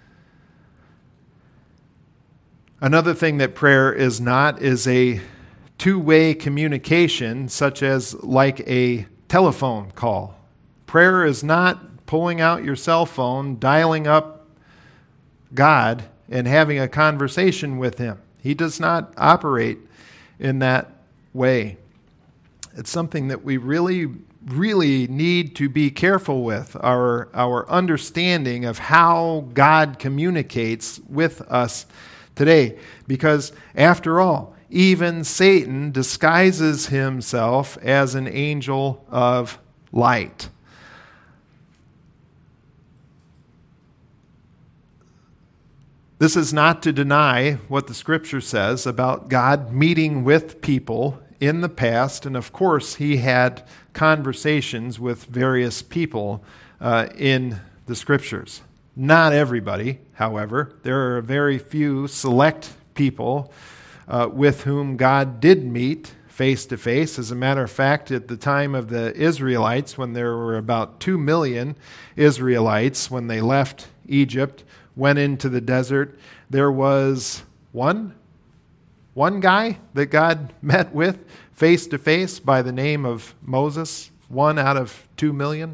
Another thing that prayer is not is a two-way communication, such as like a telephone call. Prayer is not pulling out your cell phone, dialing up God, and having a conversation with Him. He does not operate in that way. It's something that we really, really need to be careful with, our, our understanding of how God communicates with us today. Because after all, even Satan disguises himself as an angel of light. This is not to deny what the Scripture says about God meeting with people in the past. And of course, He had conversations with various people uh, in the Scriptures. Not everybody, however. There are very few select people uh, with whom God did meet face to face. As a matter of fact, at the time of the Israelites, when there were about two million Israelites when they left Egypt, went into the desert, there was one, one guy that God met with face to face by the name of Moses, one out of two million.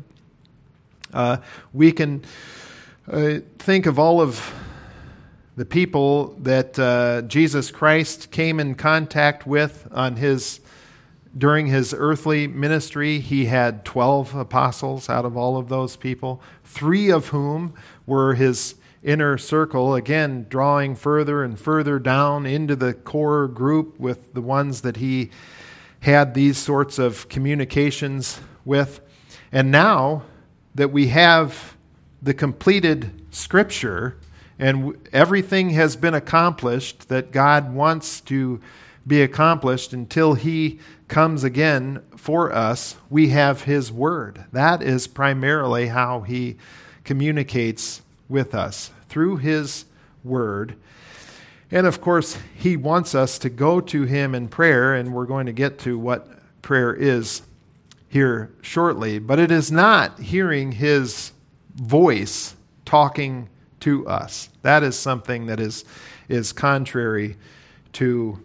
Uh, we can uh, think of all of the people that uh, Jesus Christ came in contact with on his during his earthly ministry. He had twelve apostles out of all of those people, three of whom were his inner circle, again, drawing further and further down into the core group with the ones that he had these sorts of communications with. And now that we have the completed Scripture and everything has been accomplished that God wants to be accomplished until He comes again for us, we have His Word. That is primarily how He communicates with us, through His Word. And of course, He wants us to go to Him in prayer, and we're going to get to what prayer is here shortly. But it is not hearing His voice talking to us. That is something that is, is contrary to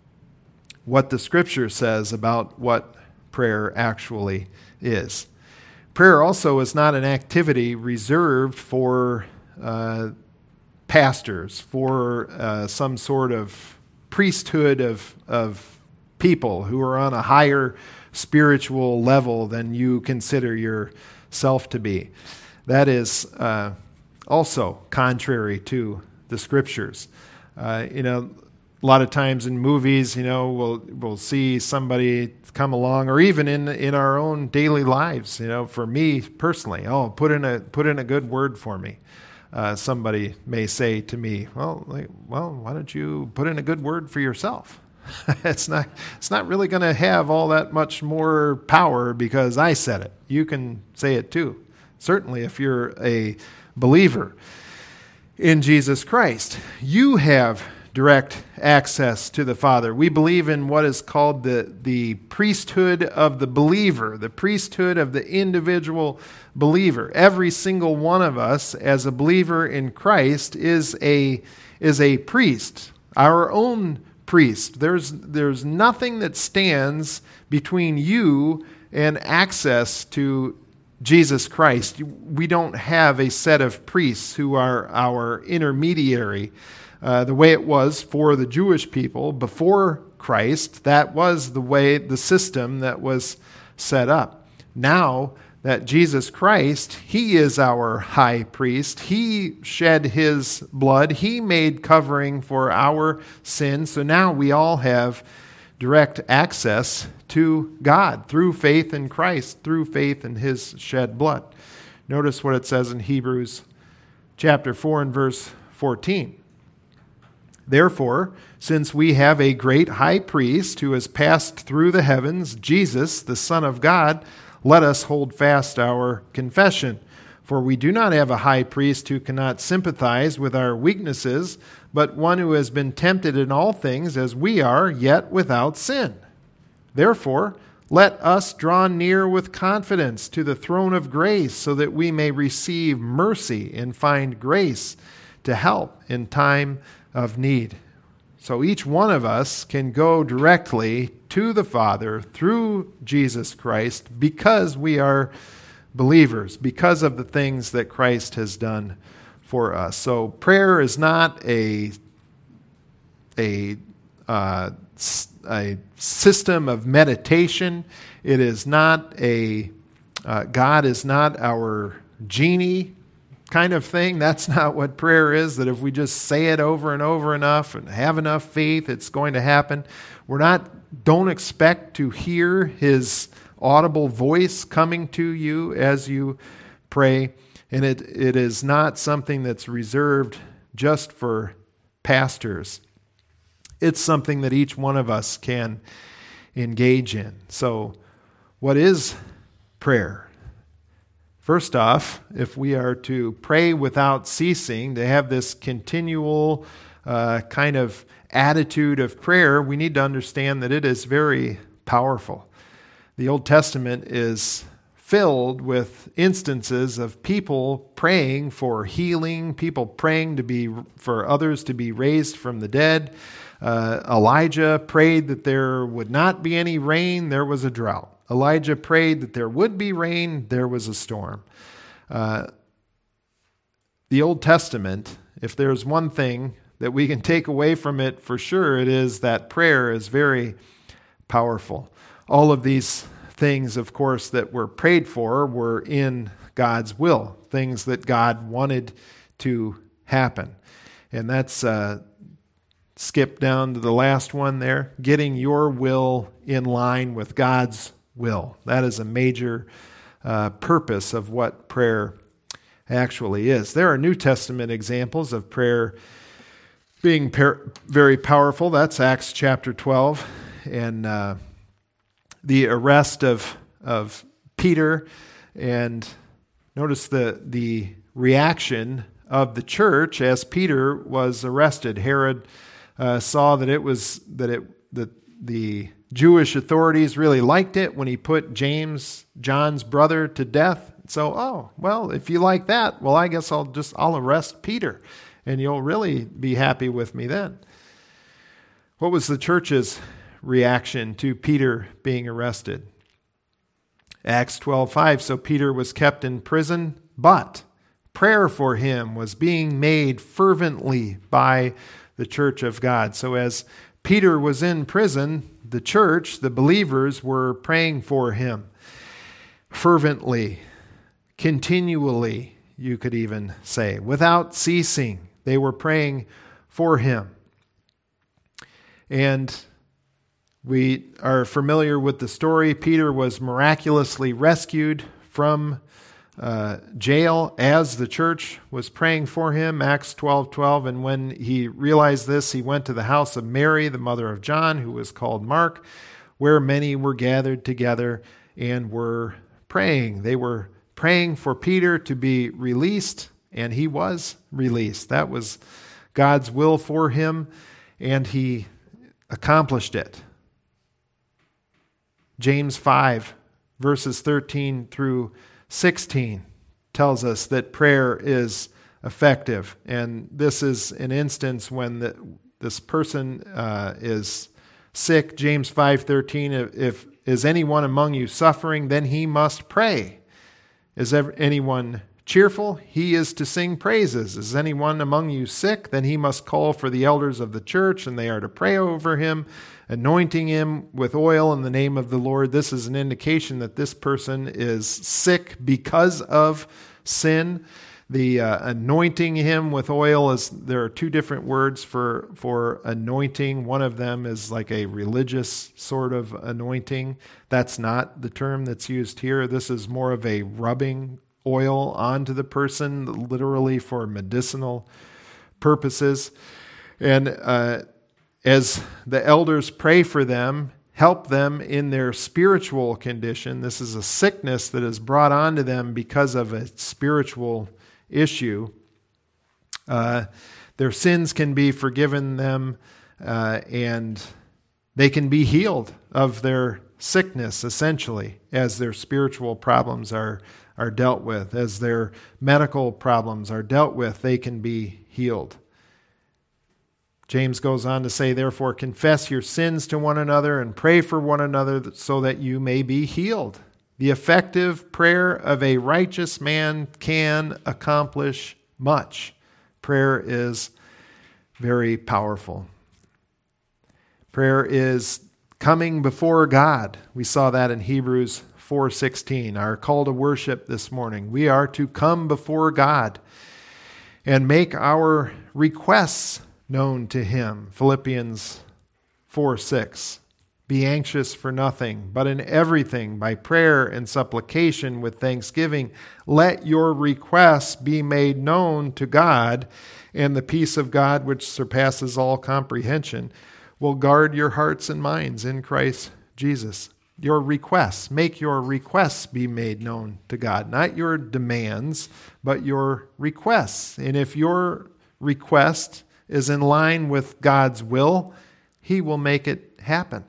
what the Scripture says about what prayer actually is. Prayer also is not an activity reserved for uh, pastors, for uh, some sort of priesthood of, of people who are on a higher spiritual level than you consider yourself to be. That is uh, also contrary to the Scriptures. Uh, you know, a lot of times in movies, you know, we'll we'll see somebody come along, or even in in our own daily lives. You know, for me personally, oh, put in a put in a good word for me. Uh, somebody may say to me, well, like, well, why don't you put in a good word for yourself? it's not it's not really going to have all that much more power because I said it. You can say it too. Certainly, if you're a believer in Jesus Christ, you have direct access to the Father. We believe in what is called the, the priesthood of the believer, the priesthood of the individual believer. Every single one of us as a believer in Christ is a, is a priest, our own priest. There's, there's nothing that stands between you and access to Jesus Christ. We don't have a set of priests who are our intermediary. Uh, the way it was for the Jewish people before Christ, that was the way, the system that was set up. Now that Jesus Christ, He is our high priest. He shed His blood. He made covering for our sins. So now we all have direct access to God through faith in Christ, through faith in His shed blood. Notice what it says in Hebrews chapter four and verse fourteen. Therefore, since we have a great high priest who has passed through the heavens, Jesus, the Son of God, let us hold fast our confession. For we do not have a high priest who cannot sympathize with our weaknesses, but one who has been tempted in all things as we are, yet without sin. Therefore, let us draw near with confidence to the throne of grace, so that we may receive mercy and find grace to help in time of need. So each one of us can go directly to the Father through Jesus Christ because we are believers, because of the things that Christ has done for us. So prayer is not a, a, uh, a system of meditation. It is not a, uh, God is not our genie kind of thing. That's not what prayer is, that if we just say it over and over enough and have enough faith, it's going to happen. We're not, don't expect to hear His audible voice coming to you as you pray. And it, it is not something that's reserved just for pastors. It's something that each one of us can engage in. So, what is prayer? First off, if we are to pray without ceasing, to have this continual uh, kind of attitude of prayer, we need to understand that it is very powerful. The Old Testament is filled with instances of people praying for healing, people praying to be for others to be raised from the dead. Uh, Elijah prayed that there would not be any rain, there was a drought. Elijah prayed that there would be rain, there was a storm. Uh, the Old Testament, if there's one thing that we can take away from it for sure, it is that prayer is very powerful. All of these things, of course, that were prayed for were in God's will, things that God wanted to happen. And that's uh, skip down to the last one there, getting your will in line with God's will. That is a major uh, purpose of what prayer actually is. There are New Testament examples of prayer being par- very powerful. That's Acts chapter twelve, and uh, the arrest of of Peter, and notice the the reaction of the church as Peter was arrested. Herod uh, saw that it was that it that the Jewish authorities really liked it when he put James, John's brother, to death. So, oh, well, if you like that, well, I guess I'll just, I'll arrest Peter, and you'll really be happy with me then. What was the church's reaction to Peter being arrested? Acts twelve five, so Peter was kept in prison, but prayer for him was being made fervently by the church of God. So as Peter was in prison, the church, the believers, were praying for him fervently, continually, you could even say, without ceasing. They were praying for him. And we are familiar with the story. Peter was miraculously rescued from uh, jail as the church was praying for him, Acts twelve twelve. And when he realized this, he went to the house of Mary, the mother of John, who was called Mark, where many were gathered together and were praying. They were praying for Peter to be released, and he was released. That was God's will for him, and he accomplished it. James five, verses thirteen through sixteen tells us that prayer is effective. And this is an instance when the, this person uh, is sick. James five thirteen, if, if is anyone among you suffering, then he must pray. Is ever, anyone cheerful, he is to sing praises. Is anyone among you sick? Then he must call for the elders of the church, and they are to pray over him, anointing him with oil in the name of the Lord. This is an indication that this person is sick because of sin. The uh, anointing him with oil is, there are two different words for, for anointing. One of them is like a religious sort of anointing. That's not the term that's used here. This is more of a rubbing oil onto the person, literally for medicinal purposes. And uh, as the elders pray for them, help them in their spiritual condition. This is a sickness that is brought onto them because of a spiritual issue. Uh, their sins can be forgiven them, uh, and they can be healed of their sickness, essentially, as their spiritual problems are, are dealt with. As their medical problems are dealt with, they can be healed. James goes on to say, therefore, confess your sins to one another and pray for one another so that you may be healed. The effective prayer of a righteous man can accomplish much. Prayer is very powerful. Prayer is coming before God. We saw that in Hebrews four sixteen, our call to worship this morning. We are to come before God and make our requests known to him. Philippians four six. Be anxious for nothing, but in everything, by prayer and supplication with thanksgiving, let your requests be made known to God, and the peace of God, which surpasses all comprehension, will guard your hearts and minds in Christ Jesus. Your requests, make your requests be made known to God. Not your demands, but your requests. And if your request is in line with God's will, he will make it happen.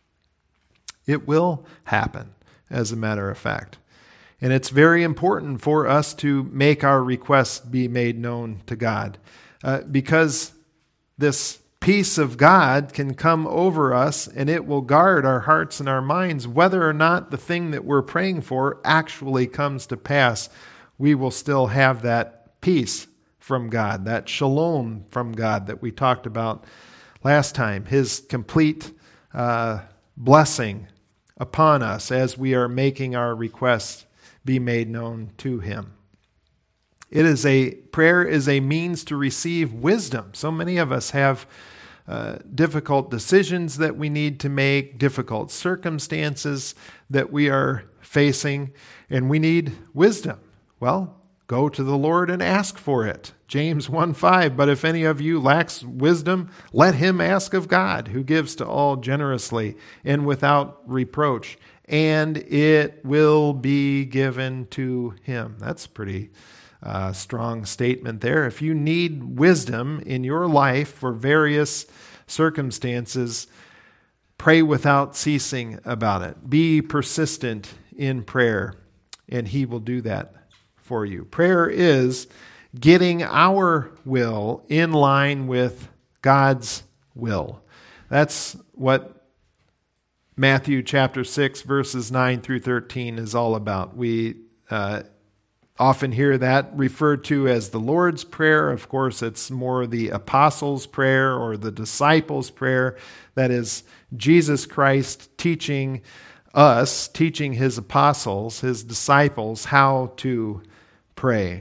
It will happen, as a matter of fact. And it's very important for us to make our requests be made known to God, uh, because this peace of God can come over us, and it will guard our hearts and our minds. Whether or not the thing that we're praying for actually comes to pass, we will still have that peace from God, that shalom from God that we talked about last time, his complete uh, blessing upon us as we are making our requests be made known to him. It is a prayer is a means to receive wisdom. So many of us have uh, difficult decisions that we need to make, difficult circumstances that we are facing, and we need wisdom. Well, go to the Lord and ask for it. James one five, but if any of you lacks wisdom, let him ask of God, who gives to all generously and without reproach, and it will be given to him. That's a pretty uh, strong statement there. If you need wisdom in your life for various circumstances, pray without ceasing about it. Be persistent in prayer, and he will do that for you. Prayer is getting our will in line with God's will. That's what Matthew chapter six, verses nine through thirteen is all about. We uh, often hear that referred to as the Lord's Prayer. Of course, it's more the Apostles' Prayer or the Disciples' Prayer. That is Jesus Christ teaching us, teaching his apostles, his disciples, how to pray.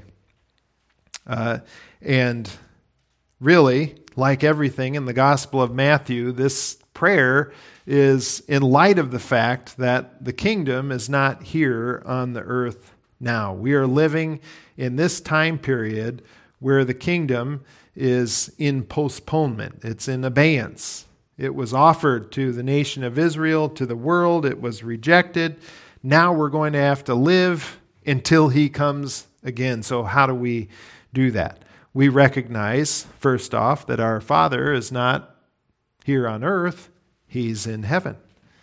Uh, and really, like everything in the Gospel of Matthew, this prayer is in light of the fact that the kingdom is not here on the earth now. We are living in this time period where the kingdom is in postponement. It's in abeyance. It was offered to the nation of Israel, to the world. It was rejected. Now we're going to have to live until he comes again. So how do we do that? We recognize, first off, that our Father is not here on earth. He's in heaven.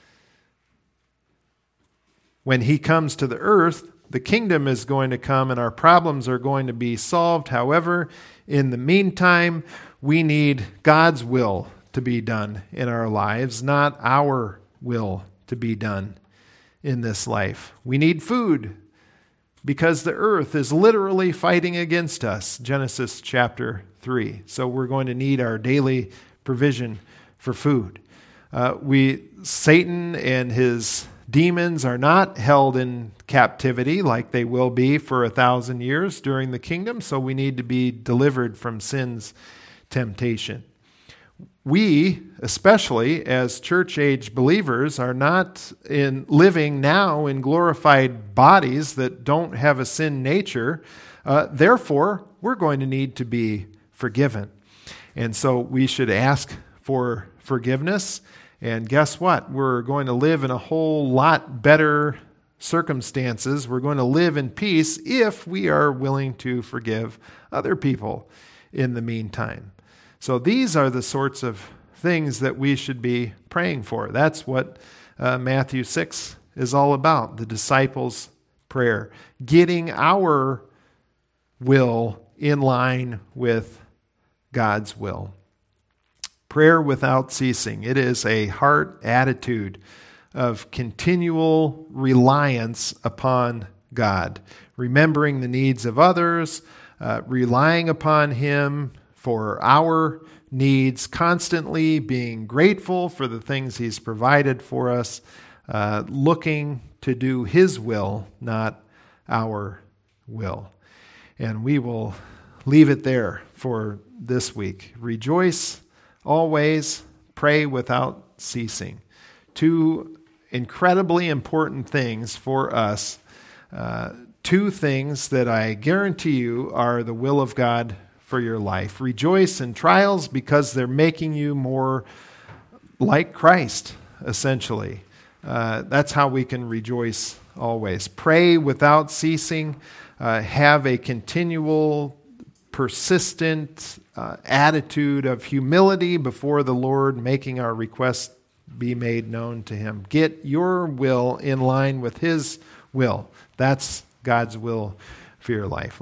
When he comes to the earth, the kingdom is going to come and our problems are going to be solved. However, in the meantime, we need God's will to be done in our lives, not our will to be done in this life. We need food. because the earth is literally fighting against us, Genesis chapter three. So we're going to need our daily provision for food. Uh, we, Satan and his demons are not held in captivity like they will be for a thousand years during the kingdom, so we need to be delivered from sin's temptation. We, especially as church-age believers, are not in living now in glorified bodies that don't have a sin nature. Uh, therefore, we're going to need to be forgiven. And so we should ask for forgiveness. And guess what? We're going to live in a whole lot better circumstances. We're going to live in peace if we are willing to forgive other people in the meantime. So these are the sorts of things that we should be praying for. That's what uh, Matthew six is all about, the disciples' prayer, getting our will in line with God's will. Prayer without ceasing. It is a heart attitude of continual reliance upon God, remembering the needs of others, uh, relying upon Him for our needs, constantly being grateful for the things He's provided for us, uh, looking to do His will, not our will. And we will leave it there for this week. Rejoice always, pray without ceasing. Two incredibly important things for us. Uh, two things that I guarantee you are the will of God for your life. Rejoice in trials because they're making you more like Christ, essentially. Uh, that's how we can rejoice always. Pray without ceasing. Uh, have a continual, persistent uh, attitude of humility before the Lord, making our requests be made known to Him. Get your will in line with His will. That's God's will for your life.